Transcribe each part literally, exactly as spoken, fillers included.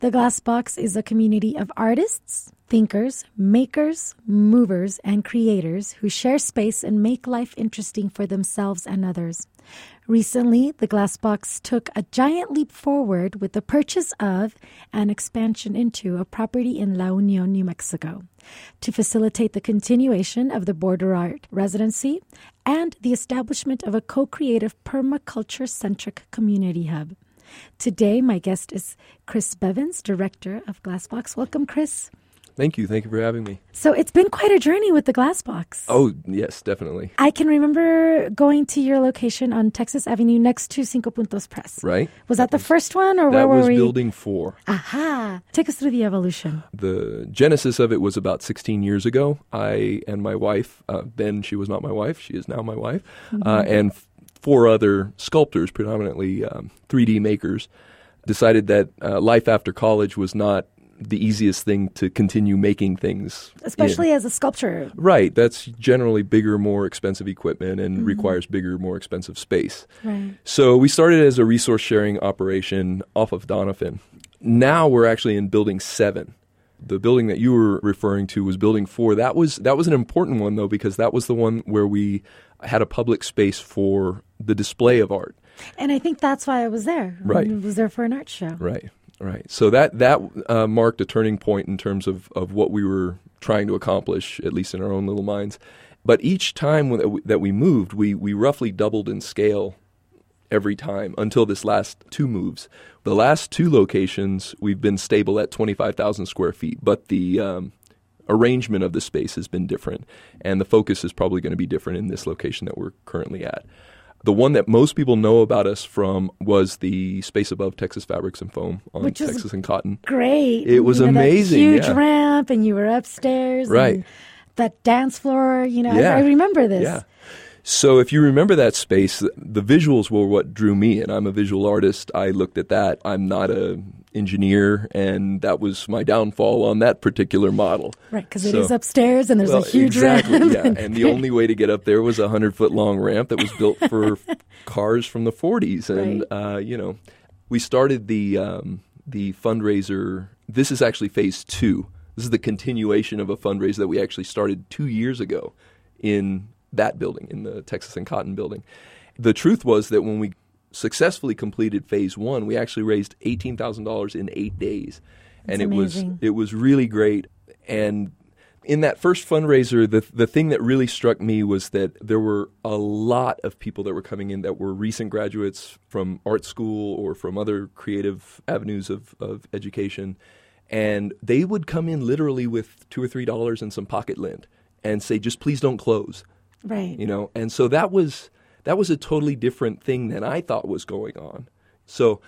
The Glass Box is a community of artists, thinkers, makers, movers, and creators who share space and make life interesting for themselves and others. Recently, the Glass Box took a giant leap forward with the purchase of and expansion into a property in La Union, New Mexico, to facilitate the continuation of the Border Art residency and the establishment of a co-creative permaculture-centric community hub. Today, my guest is Chris Bevins, director of Glass Box. Welcome, Chris. Thank you. Thank you for having me. So it's been quite a journey with the Glass Box. Oh, yes, definitely. I can remember going to your location on Texas Avenue next to Cinco Puntos Press. Right. Was that, that the was, first one, or where were we? That was building four. Aha. Take us through the evolution. The genesis of it was about sixteen years ago. I and my wife, uh, then she was not my wife, she is now my wife, mm-hmm. uh, and four other sculptors, predominantly um, three D makers, decided that uh, life after college was not the easiest thing to continue making things. Especially in. as a sculptor. Right. That's generally bigger, more expensive equipment and mm-hmm. requires bigger, more expensive space. Right. So we started as a resource sharing operation off of Doniphan. Now we're actually in building seven. The building that you were referring to was building four. That was that was an important one, though, because that was the one where we had a public space for the display of art. And I think that's why I was there. Right. I was there for an art show. Right, right. So that, that uh, marked a turning point in terms of, of what we were trying to accomplish, at least in our own little minds. But each time that we moved, we, we roughly doubled in scale every time until this last two moves. The last two locations, we've been stable at twenty-five thousand square feet, but the um, arrangement of the space has been different, and the focus is probably going to be different in this location that we're currently at. The one that most people know about us from was the space above Texas Fabrics and Foam on Which Texas and Cotton. Great. It was you know, amazing. That huge yeah. ramp, and you were upstairs. Right. And that dance floor, you know, yeah. I, I remember this. Yeah. So if you remember that space, the visuals were what drew me in. I'm a visual artist. I looked at that. I'm not an engineer, and that was my downfall on that particular model. Right, because so, it is upstairs, and there's well, a huge exactly, ramp. Yeah, and the only way to get up there was a hundred-foot-long ramp that was built for cars from the forties. And, right. uh, you know, we started the um, the fundraiser. This is actually phase two. This is the continuation of a fundraiser that we actually started two years ago in that building, in the Texas and Cotton building. The truth was that when we successfully completed phase one, we actually raised eighteen thousand dollars in eight days. That's and it amazing. was it was really great. And in that first fundraiser, the the thing that really struck me was that there were a lot of people that were coming in that were recent graduates from art school or from other creative avenues of, of education. And they would come in literally with two or three dollars and some pocket lint and say, just please don't close. Right. You know, and so that was that was a totally different thing than I thought was going on. So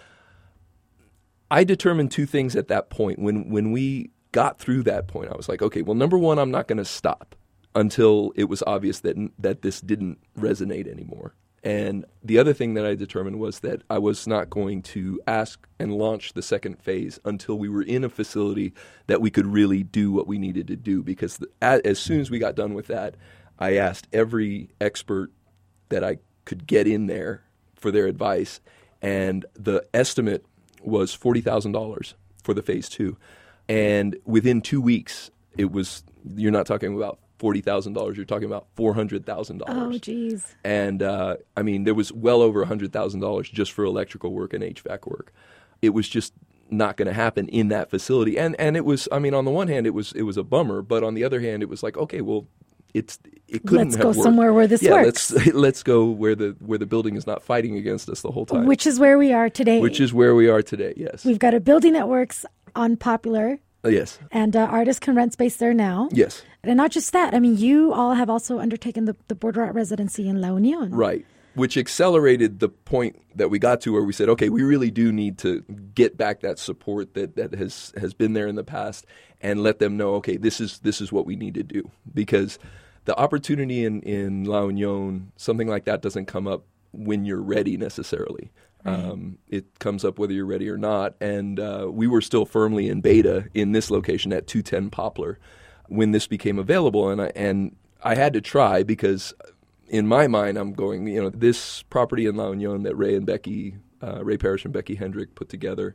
I determined two things at that point. When when we got through that point, I was like, okay, well, number one, I'm not going to stop until it was obvious that that this didn't resonate anymore. And the other thing that I determined was that I was not going to ask and launch the second phase until we were in a facility that we could really do what we needed to do. Because the, as soon as we got done with that, I asked every expert that I could get in there for their advice, and the estimate was forty thousand dollars for the phase two. And within two weeks, it was, you're not talking about forty thousand dollars, you're talking about four hundred thousand dollars. Oh, geez. And, uh, I mean, there was well over one hundred thousand dollars just for electrical work and H V A C work. It was just not going to happen in that facility. And and it was, I mean, on the one hand, it was it was a bummer, but on the other hand, it was like, okay, well, It's it couldn't let's have go worked. somewhere where this yeah, works. let's let's go where the where the building is not fighting against us the whole time. Which is where we are today. Which is where we are today. Yes, we've got a building that works on Popular. Uh, yes, and uh, artists can rent space there now. Yes, and not just that. I mean, you all have also undertaken the the Border Art residency in La Union. Right. Which accelerated the point that we got to where we said, okay, we really do need to get back that support that, that has, has been there in the past and let them know, okay, this is this is what we need to do. Because the opportunity in, in La Union, something like that doesn't come up when you're ready necessarily. Right. Um, it comes up whether you're ready or not. And uh, we were still firmly in beta in this location at two ten Poplar when this became available. And I, and I had to try because in my mind, I'm going, you know, this property in La Union that Ray and Becky, uh, Ray Parrish and Becky Hendrick put together,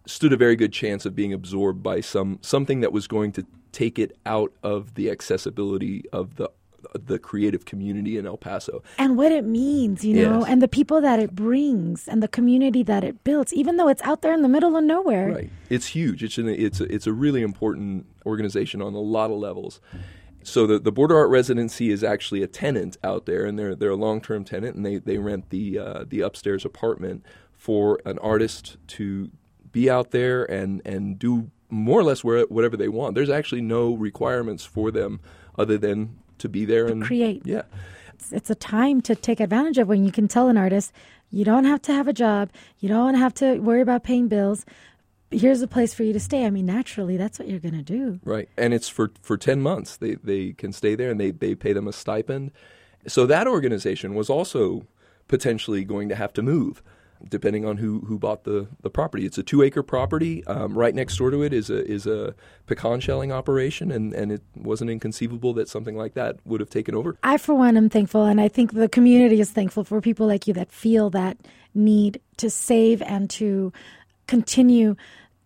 stood a very good chance of being absorbed by some something that was going to take it out of the accessibility of the the creative community in El Paso. And what it means, you know, Yes. and the people that it brings and the community that it builds, even though it's out there in the middle of nowhere. Right. It's huge. It's an, it's a, it's a really important organization on a lot of levels. So the, the Border Art Residency is actually a tenant out there, and they're they're a long-term tenant, and they, they rent the uh, the upstairs apartment for an artist to be out there and, and do more or less where, whatever they want. There's actually no requirements for them other than to be there and create. Yeah. It's, it's a time to take advantage of when you can tell an artist, you don't have to have a job, you don't have to worry about paying bills. Here's a place for you to stay. I mean, naturally, that's what you're going to do. Right. And it's for, for ten months. They they can stay there, and they, they pay them a stipend. So that organization was also potentially going to have to move, depending on who, who bought the, the property. It's a two-acre property. Um, right next door to it is a is a pecan shelling operation, and, and it wasn't inconceivable that something like that would have taken over. I, for one, am thankful, and I think the community is thankful for people like you that feel that need to save and to continue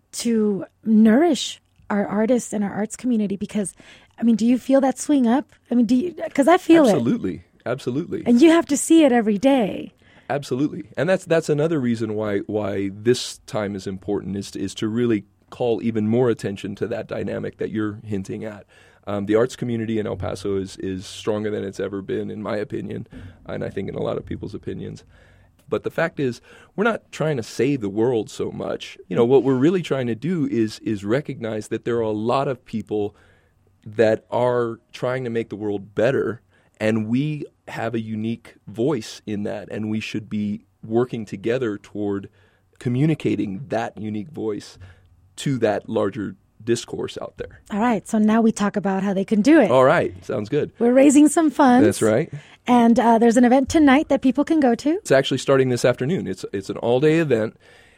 to nourish our artists and our arts community. Because, I mean, do you feel that swing up? I mean, do you? Because I feel Absolutely. it. Absolutely. And you have to see it every day. Absolutely. And that's that's another reason why why this time is important, is to, is to really call even more attention to that dynamic that you're hinting at. Um, the arts community in El Paso is is stronger than it's ever been, in my opinion, and I think in a lot of people's opinions. But the fact is, we're not trying to save the world so much. You know, what we're really trying to do is is recognize that there are a lot of people that are trying to make the world better, and we have a unique voice in that, and we should be working together toward communicating that unique voice to that larger discourse out there. All right. So now we talk about how they can do it. All right. Sounds good. We're raising some funds. That's right. And uh, there's an event tonight that people can go to. It's actually starting this afternoon. It's it's an all-day event,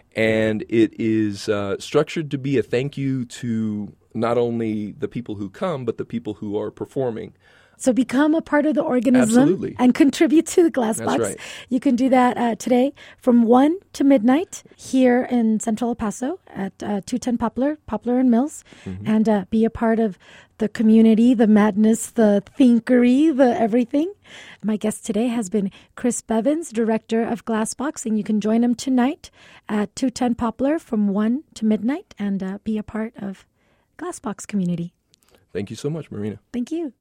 and it is uh, structured to be a thank you to not only the people who come, but the people who are performing. So become a part of the organism. Absolutely. And contribute to the Glass That's Box. right. You can do that uh, today from one to midnight here in Central El Paso at uh, two ten Poplar, Poplar and Mills, Mm-hmm. and uh, be a part of the community, the madness, the thinkery, the everything. My guest today has been Chris Bevins, director of Glass Box, and you can join him tonight at two ten Poplar from one to midnight and uh, be a part of Glass Box community. Thank you so much, Marina. Thank you.